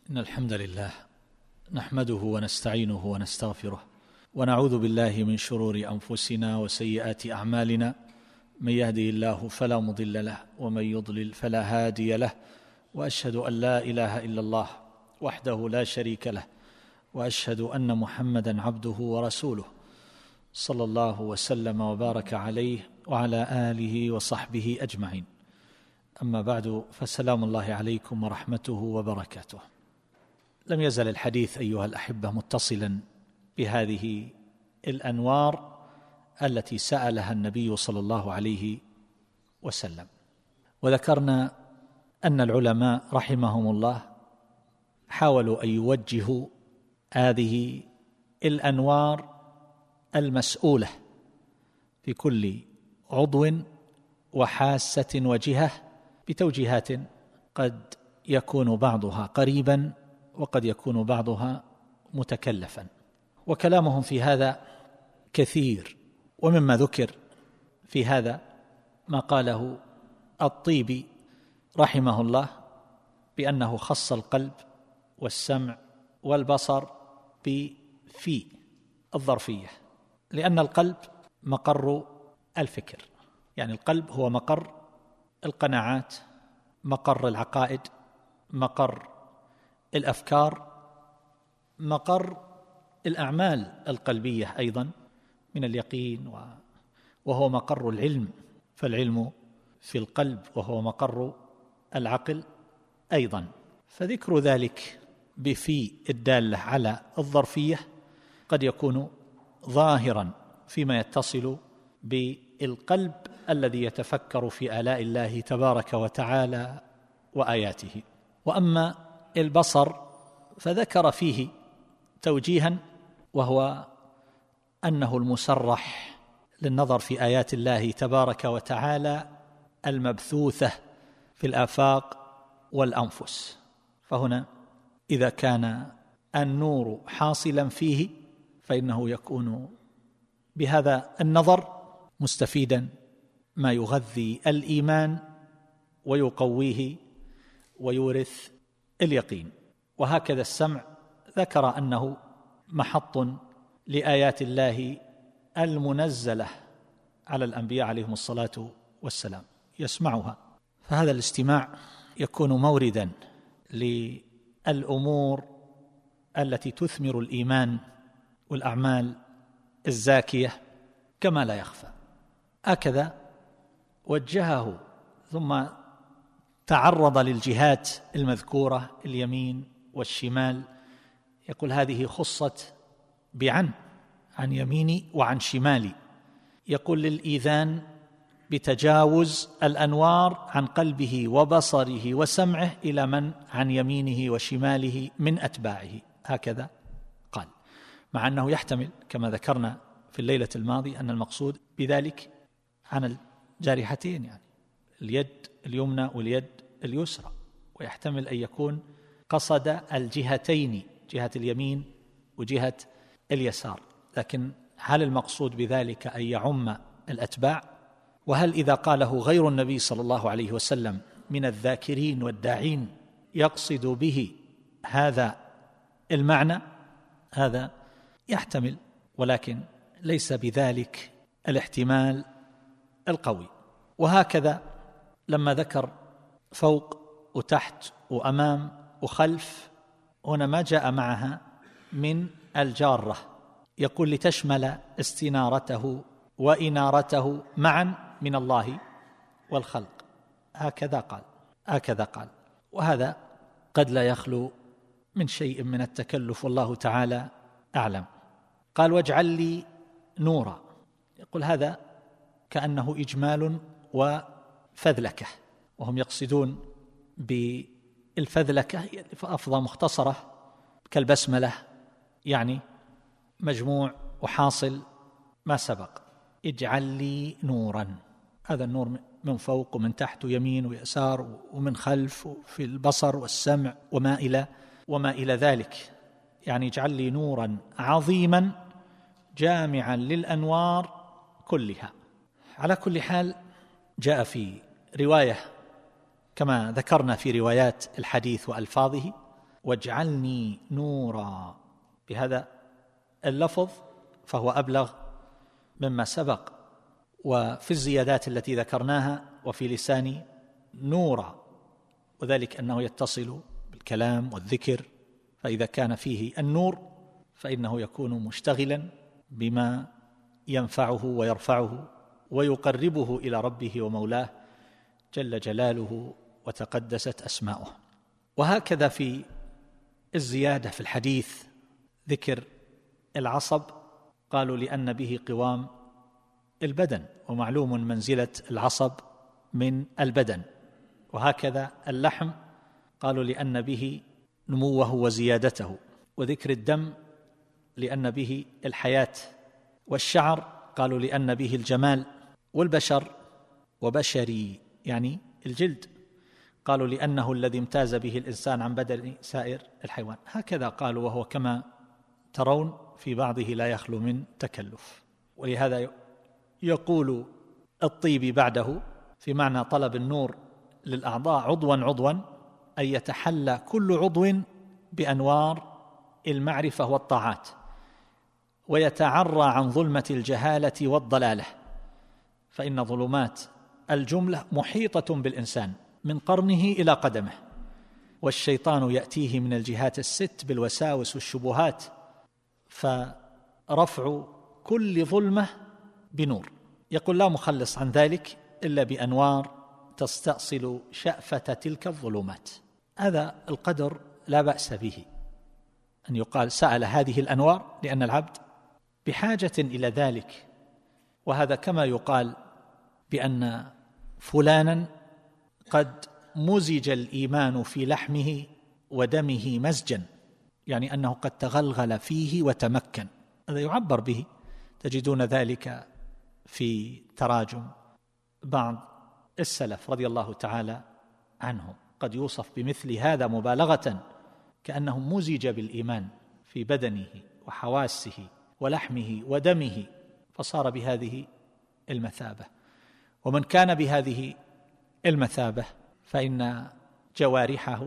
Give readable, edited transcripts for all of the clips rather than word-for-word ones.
إن الحمد لله نحمده ونستعينه ونستغفره ونعوذ بالله من شرور أنفسنا وسيئات أعمالنا. من يهدي الله فلا مضل له ومن يضلل فلا هادي له، وأشهد أن لا إله إلا الله وحده لا شريك له، وأشهد أن محمدًا عبده ورسوله صلى الله وسلم وبارك عليه وعلى آله وصحبه أجمعين. أما بعد، فسلام الله عليكم ورحمته وبركاته. لم يزل الحديث أيها الأحبة متصلا بهذه الأنوار التي سألها النبي صلى الله عليه وسلم، وذكرنا أن العلماء رحمهم الله حاولوا أن يوجهوا هذه الأنوار المسؤولة في كل عضو وحاسة وجهة بتوجيهات قد يكون بعضها قريبا وقد يكون بعضها متكلفا، وكلامهم في هذا كثير. ومما ذكر في هذا ما قاله الطيبي رحمه الله بأنه خص القلب والسمع والبصر بفي الظرفية، لأن القلب مقر الفكر، يعني القلب هو مقر القناعات، مقر العقائد، مقر الأفكار، مقر الأعمال القلبية أيضا من اليقين، وهو مقر العلم، فالعلم في القلب وهو مقر العقل أيضا. فذكر ذلك بفي الدالة على الظرفية قد يكون ظاهرا فيما يتصل بالقلب الذي يتفكر في آلاء الله تبارك وتعالى وآياته. وأما البصر فذكر فيه توجيها، وهو أنه المسرح للنظر في آيات الله تبارك وتعالى المبثوثة في الآفاق والأنفس. فهنا إذا كان النور حاصلا فيه فإنه يكون بهذا النظر مستفيدا ما يغذي الإيمان ويقويه ويورث اليقين. وهكذا السمع ذكر أنه محط لآيات الله المنزلة على الأنبياء عليهم الصلاة والسلام، يسمعها، فهذا الاستماع يكون موردا للأمور التي تثمر الإيمان والأعمال الزاكية كما لا يخفى. هكذا وجهه، ثم تعرض للجهات المذكورة اليمين والشمال، يقول هذه خصت عن يميني وعن شمالي، يقول للإيذان بتجاوز الأنوار عن قلبه وبصره وسمعه إلى من عن يمينه وشماله من أتباعه. هكذا قال، مع أنه يحتمل كما ذكرنا في الليلة الماضية أن المقصود بذلك عن الجارحتين، يعني اليد اليمنى واليد اليسرى، ويحتمل أن يكون قصد الجهتين، جهة اليمين وجهة اليسار. لكن هل المقصود بذلك أن يعم الأتباع؟ وهل إذا قاله غير النبي صلى الله عليه وسلم من الذاكرين والداعين يقصد به هذا المعنى؟ هذا يحتمل، ولكن ليس بذلك الاحتمال القوي. وهكذا لما ذكر فوق وتحت وأمام وخلف، هنا ما جاء معها من الجارة، يقول لتشمل استنارته وإنارته معا من الله والخلق. هكذا قال. وهذا قد لا يخلو من شيء من التكلف، والله تعالى أعلم. قال واجعل لي نورا، يقول هذا كأنه إجمال وفذلكة، وهم يقصدون بالفذلكة فأفضى مختصرة كالبسملة، يعني مجموع وحاصل ما سبق. اجعل لي نورا، هذا النور من فوق ومن تحت ويمين ويسار ومن خلف وفي البصر والسمع وما إلى ذلك، يعني اجعل لي نورا عظيما جامعا للأنوار كلها. على كل حال جاء في رواية كما ذكرنا في روايات الحديث وألفاظه، واجعلني نورا بهذا اللفظ، فهو أبلغ مما سبق. وفي الزيادات التي ذكرناها وفي لساني نورا، وذلك أنه يتصل بالكلام والذكر، فإذا كان فيه النور فإنه يكون مشتغلا بما ينفعه ويرفعه ويقربه إلى ربه ومولاه جل جلاله وتقدست أسماؤه. وهكذا في الزيادة في الحديث ذكر العصب، قالوا لأن به قوام البدن، ومعلوم منزلة العصب من البدن. وهكذا اللحم قالوا لأن به نموه وزيادته. وذكر الدم لأن به الحياة. والشعر قالوا لأن به الجمال. والبشر وبشري يعني الجلد قالوا لأنه الذي امتاز به الإنسان عن بدن سائر الحيوان. هكذا قالوا، وهو كما ترون في بعضه لا يخلو من تكلف. ولهذا يقول الطيبي بعده في معنى طلب النور للأعضاء عضوا عضوا، أن يتحلى كل عضو بأنوار المعرفة والطاعات، ويتعرى عن ظلمة الجهالة والضلالة، فإن ظلمات الجملة محيطة بالإنسان من قرنه إلى قدمه، والشيطان يأتيه من الجهات الست بالوساوس والشبهات، فرفع كل ظلمة بنور. يقول لا مخلص عن ذلك إلا بأنوار تستأصل شأفة تلك الظلمات. هذا القدر لا بأس به أن يقال سأل هذه الأنوار، لأن العبد بحاجة إلى ذلك. وهذا كما يقال بأن فلانا قد مزج الإيمان في لحمه ودمه مزجا، يعني أنه قد تغلغل فيه وتمكن. هذا يعبر به، تجدون ذلك في تراجم بعض السلف رضي الله تعالى عنهم، قد يوصف بمثل هذا مبالغة، كأنه مزج بالإيمان في بدنه وحواسه ولحمه ودمه، فصار بهذه المثابة. ومن كان بهذه المثابة فإن جوارحه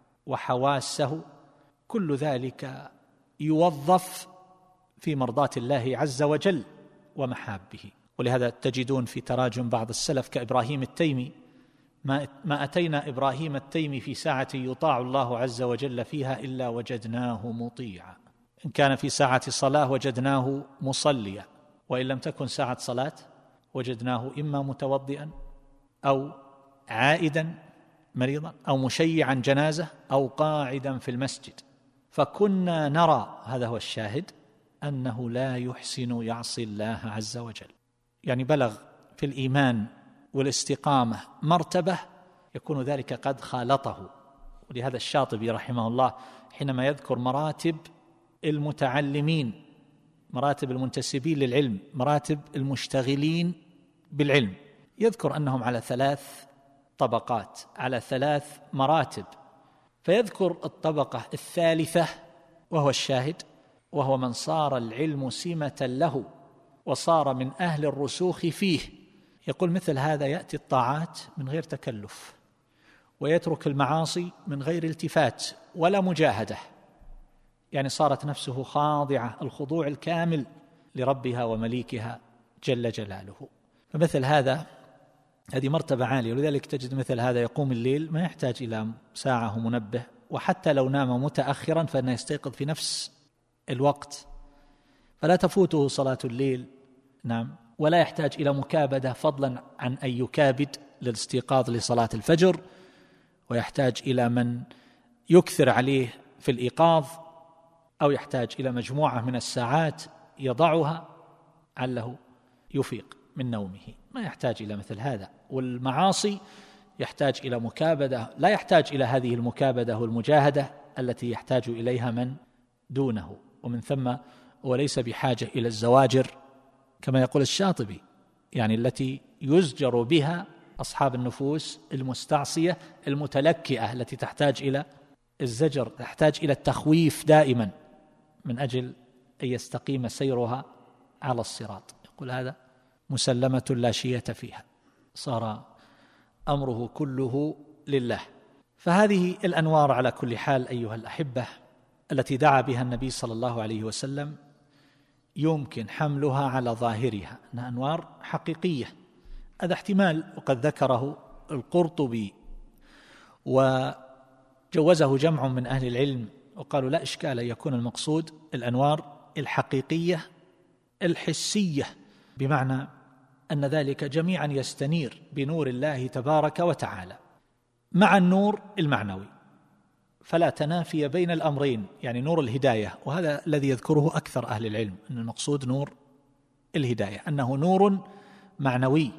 وحواسه كل ذلك يوظف في مرضاة الله عز وجل ومحابه. ولهذا تجدون في تراجم بعض السلف كإبراهيم التيمي، ما أتينا إبراهيم التيمي في ساعة يطاع الله عز وجل فيها إلا وجدناه مطيعا، إن كان في ساعة صلاة وجدناه مصليا، وإن لم تكن ساعة صلاة وجدناه إما متوضئا أو عائدا مريضا أو مشيعا جنازة أو قاعدا في المسجد. فكنا نرى، هذا هو الشاهد، أنه لا يحسن يعصي الله عز وجل، يعني بلغ في الإيمان والاستقامة مرتبة يكون ذلك قد خالطه. ولهذا الشاطبي رحمه الله حينما يذكر مراتب المتعلمين، مراتب المنتسبين للعلم، مراتب المشتغلين بالعلم، يذكر أنهم على 3 طبقات، على 3 مراتب. فيذكر الطبقة الثالثة وهو الشاهد، وهو من صار العلم سمة له وصار من أهل الرسوخ فيه. يقول مثل هذا يأتي الطاعات من غير تكلف، ويترك المعاصي من غير التفات ولا مجاهدة، يعني صارت نفسه خاضعة الخضوع الكامل لربها ومليكها جل جلاله. فمثل هذا هذه مرتبة عالية. ولذلك تجد مثل هذا يقوم الليل ما يحتاج إلى ساعة منبه، وحتى لو نام متأخرا فإنه يستيقظ في نفس الوقت، فلا تفوته صلاة الليل. نعم. ولا يحتاج إلى مكابدة، فضلا عن أن يكابد للاستيقاظ لصلاة الفجر، ويحتاج إلى من يكثر عليه في الإيقاظ، أو يحتاج إلى مجموعة من الساعات يضعها عله يفيق من نومه. ما يحتاج إلى مثل هذا. والمعاصي يحتاج إلى مكابدة، لا يحتاج إلى هذه المكابدة والمجاهدة التي يحتاج إليها من دونه. ومن ثم وليس بحاجة إلى الزواجر كما يقول الشاطبي، يعني التي يزجر بها أصحاب النفوس المستعصية المتلكئة، التي تحتاج إلى الزجر، تحتاج إلى التخويف دائما من أجل أن يستقيم سيرها على الصراط. يقول هذا مسلمة لا شية فيها، صار أمره كله لله. فهذه الأنوار على كل حال أيها الأحبة التي دعا بها النبي صلى الله عليه وسلم يمكن حملها على ظاهرها أنها أنوار حقيقية. هذا احتمال وقد ذكره القرطبي وجوزه جمع من أهل العلم، وقالوا لا إشكال يكون المقصود الأنوار الحقيقية الحسية، بمعنى أن ذلك جميعا يستنير بنور الله تبارك وتعالى مع النور المعنوي، فلا تنافي بين الأمرين، يعني نور الهداية، وهذا الذي يذكره أكثر أهل العلم أن المقصود نور الهداية أنه نور معنوي.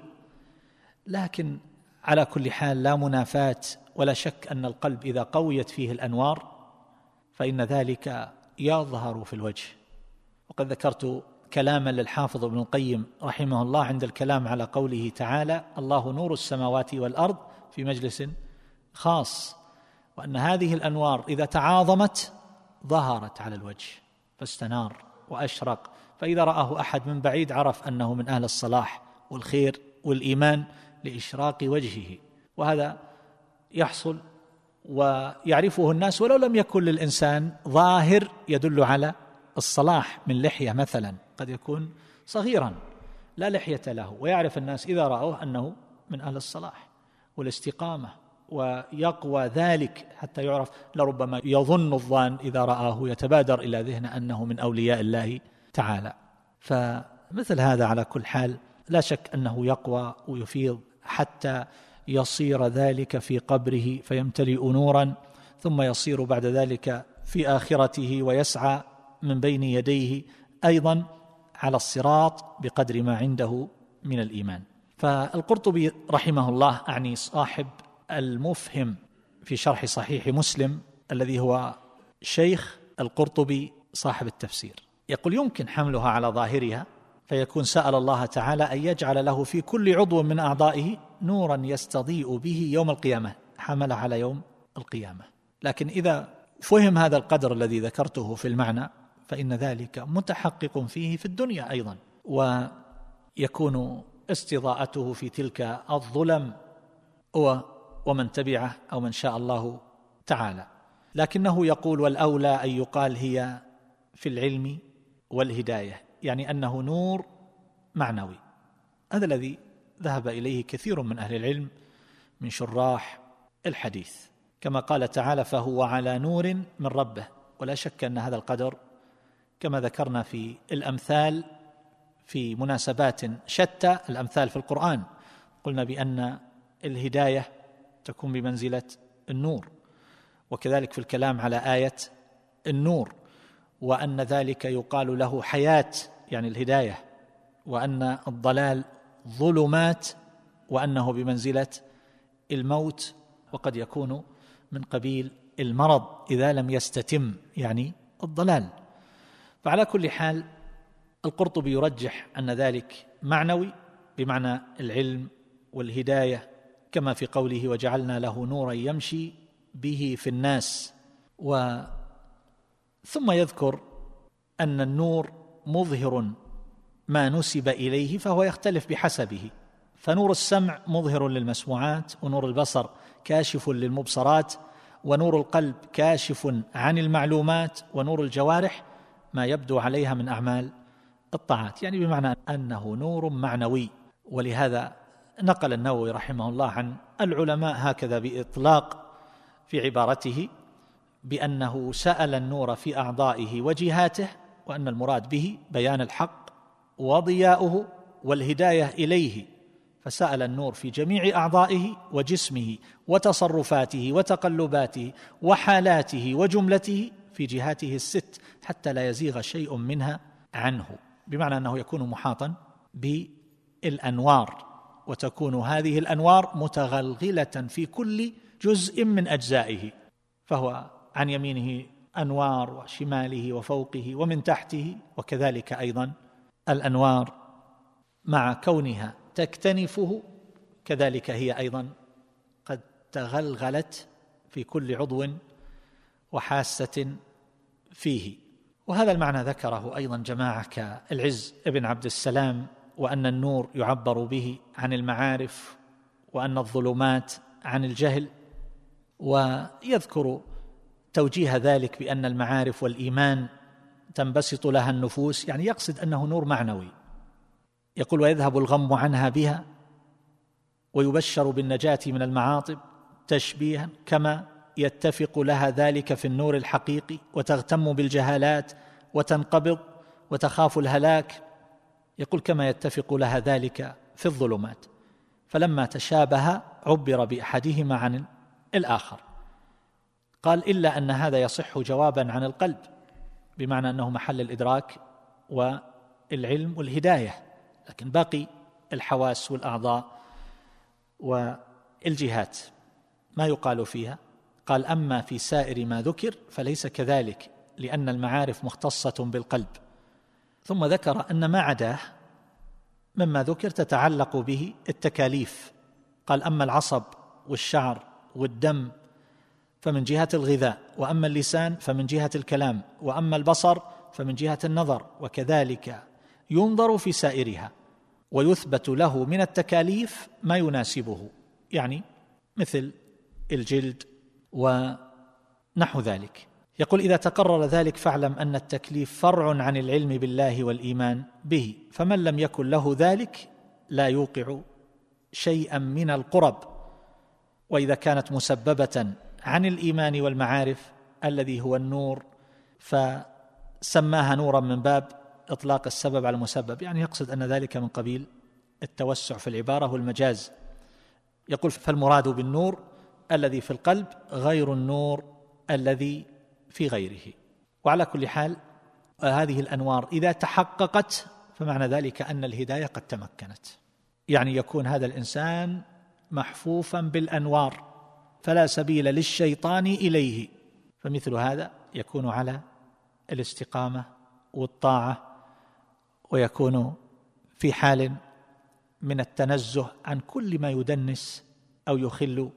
لكن على كل حال لا منافاة ولا شك أن القلب إذا قويت فيه الأنوار فإن ذلك يظهر في الوجه. وقد ذكرت كلاما للحافظ ابن القيم رحمه الله عند الكلام على قوله تعالى الله نور السماوات والأرض في مجلس خاص، وأن هذه الأنوار إذا تعاظمت ظهرت على الوجه فاستنار وأشرق، فإذا رآه أحد من بعيد عرف أنه من أهل الصلاح والخير والإيمان لإشراق وجهه. وهذا يحصل ويعرفه الناس ولو لم يكن للإنسان ظاهر يدل على الصلاح، من لحية مثلا قد يكون صغيرا لا لحية له، ويعرف الناس إذا رأوه أنه من أهل الصلاح والاستقامة، ويقوى ذلك حتى يعرف. لربما يظن الظان إذا رآه يتبادر إلى ذهنه أنه من أولياء الله تعالى. فمثل هذا على كل حال لا شك أنه يقوى ويفيض حتى يصير ذلك في قبره فيمتلئ نورا، ثم يصير بعد ذلك في آخرته ويسعى من بين يديه أيضا على الصراط بقدر ما عنده من الإيمان. فالقرطبي رحمه الله أعني صاحب المفهم في شرح صحيح مسلم الذي هو شيخ القرطبي صاحب التفسير، يقول يمكن حملها على ظاهرها فيكون سأل الله تعالى أن يجعل له في كل عضو من أعضائه نورا يستضيء به يوم القيامة، حمل على يوم القيامة. لكن إذا فهم هذا القدر الذي ذكرته في المعنى فإن ذلك متحقق فيه في الدنيا أيضا، ويكون استضاءته في تلك الظلم هو ومن تبعه أو من شاء الله تعالى. لكنه يقول والأولى أن يقال هي في العلم والهداية، يعني أنه نور معنوي. هذا الذي ذهب إليه كثير من أهل العلم من شراح الحديث، كما قال تعالى فهو على نور من ربه. ولا شك أن هذا القدر كما ذكرنا في الأمثال في مناسبات شتى، الأمثال في القرآن قلنا بأن الهداية تكون بمنزلة النور، وكذلك في الكلام على آية النور، وأن ذلك يقال له حياة يعني الهداية، وأن الضلال ظلمات، وأنه بمنزلة الموت، وقد يكون من قبيل المرض إذا لم يستتم يعني الضلال. فعلى كل حال القرطبي يرجح أن ذلك معنوي بمعنى العلم والهداية، كما في قوله وجعلنا له نورا يمشي به في الناس. ثم يذكر أن النور مظهر ما نسب إليه فهو يختلف بحسبه، فنور السمع مظهر للمسموعات، ونور البصر كاشف للمبصرات، ونور القلب كاشف عن المعلومات، ونور الجوارح ما يبدو عليها من أعمال الطاعات، يعني بمعنى أنه نور معنوي. ولهذا نقل النووي رحمه الله عن العلماء هكذا بإطلاق في عبارته بأنه سأل النور في أعضائه وجهاته، وأن المراد به بيان الحق وضياؤه والهداية إليه، فسأل النور في جميع أعضائه وجسمه وتصرفاته وتقلباته وحالاته وجملته في جهاته الست حتى لا يزيغ شيء منها عنه، بمعنى أنه يكون محاطا بالأنوار، وتكون هذه الأنوار متغلغلة في كل جزء من أجزائه، فهو عن يمينه أنوار وشماله وفوقه ومن تحته، وكذلك أيضا الأنوار مع كونها تكتنفه كذلك هي أيضا قد تغلغلت في كل عضو وحاسة فيه. وهذا المعنى ذكره أيضا جماعة كالعز ابن عبد السلام، وأن النور يعبر به عن المعارف، وأن الظلمات عن الجهل، ويذكر توجيه ذلك بأن المعارف والإيمان تنبسط لها النفوس، يعني يقصد أنه نور معنوي. يقول: ويذهب الغم عنها بها ويبشر بالنجاة من المعاطب، تشبيها كما يتفق لها ذلك في النور الحقيقي، وتغتم بالجهالات وتنقبض وتخاف الهلاك. يقول: كما يتفق لها ذلك في الظلمات. فلما تشابه عبر بأحدهما عن الآخر. قال: إلا أن هذا يصح جوابا عن القلب، بمعنى أنه محل الإدراك والعلم والهداية، لكن باقي الحواس والأعضاء والجهات ما يقال فيها. قال: أما في سائر ما ذكر فليس كذلك، لأن المعارف مختصة بالقلب. ثم ذكر أن ما عداه مما ذكر تتعلق به التكاليف. قال: أما العصب والشعر والدم فمن جهة الغذاء، وأما اللسان فمن جهة الكلام، وأما البصر فمن جهة النظر، وكذلك ينظر في سائرها ويثبت له من التكاليف ما يناسبه، يعني مثل الجلد ونحو ذلك. يقول: إذا تقرر ذلك فاعلم أن التكليف فرع عن العلم بالله والإيمان به، فمن لم يكن له ذلك لا يوقع شيئا من القرب. وإذا كانت مسببة عن الإيمان والمعارف الذي هو النور فسماها نورا من باب إطلاق السبب على المسبب، يعني يقصد أن ذلك من قبيل التوسع في العبارة والمجاز. يقول: فالمراد بالنور الذي في القلب غير النور الذي في غيره. وعلى كل حال هذه الأنوار إذا تحققت فمعنى ذلك أن الهداية قد تمكنت، يعني يكون هذا الإنسان محفوفا بالأنوار فلا سبيل للشيطان إليه، فمثل هذا يكون على الاستقامة والطاعة، ويكون في حال من التنزه عن كل ما يدنس أو يخل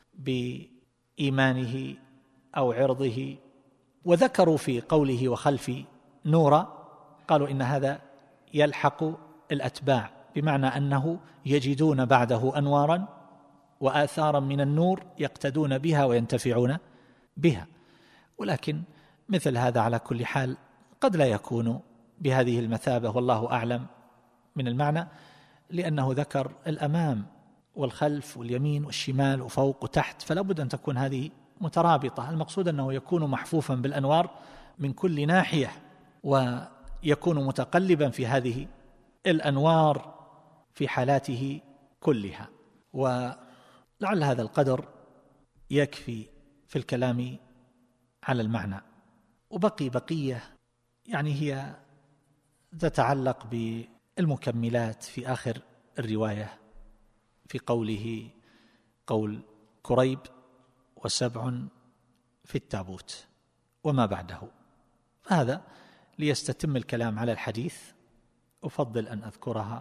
بإيمانه أو عرضه. وذكروا في قوله وخلف نورا، قالوا إن هذا يلحق الأتباع، بمعنى أنه يجدون بعده أنوارا وآثارا من النور يقتدون بها وينتفعون بها. ولكن مثل هذا على كل حال قد لا يكون بهذه المثابة، والله أعلم من المعنى، لأنه ذكر الأمام والخلف واليمين والشمال وفوق وتحت، فلا بد أن تكون هذه مترابطة. المقصود أنه يكون محفوفا بالأنوار من كل ناحية، ويكون متقلبا في هذه الأنوار في حالاته كلها. ولعل هذا القدر يكفي في الكلام على المعنى، وبقي بقية يعني هي تتعلق بالمكملات في آخر الرواية، في قوله قول كريب: وسبع في التابوت وما بعده. هذا ليستتم الكلام على الحديث، أفضل أن أذكرها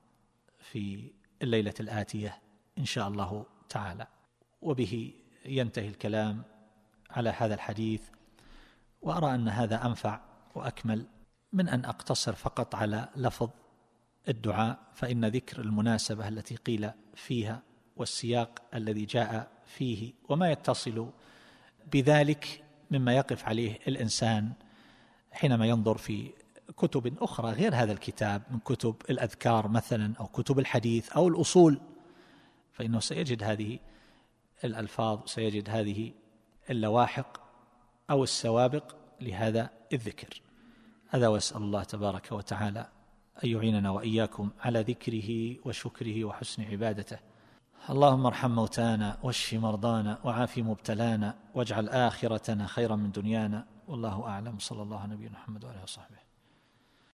في الليلة الآتية إن شاء الله تعالى، وبه ينتهي الكلام على هذا الحديث. وأرى أن هذا أنفع وأكمل من أن أقتصر فقط على لفظ الدعاء، فإن ذكر المناسبة التي قيل فيها والسياق الذي جاء فيه وما يتصل بذلك مما يقف عليه الإنسان حينما ينظر في كتب أخرى غير هذا الكتاب، من كتب الأذكار مثلا أو كتب الحديث أو الأصول، فإنه سيجد هذه الألفاظ، سيجد هذه اللواحق أو السوابق لهذا الذكر. هذا، وأسأل الله تبارك وتعالى أن يعيننا وإياكم على ذكره وشكره وحسن عبادته. اللهم ارحم موتانا واشف مرضانا وعاف مبتلانا واجعل آخرتنا خيرا من دنيانا، والله أعلم. صلى الله على نبينا محمد وآله وصحبه.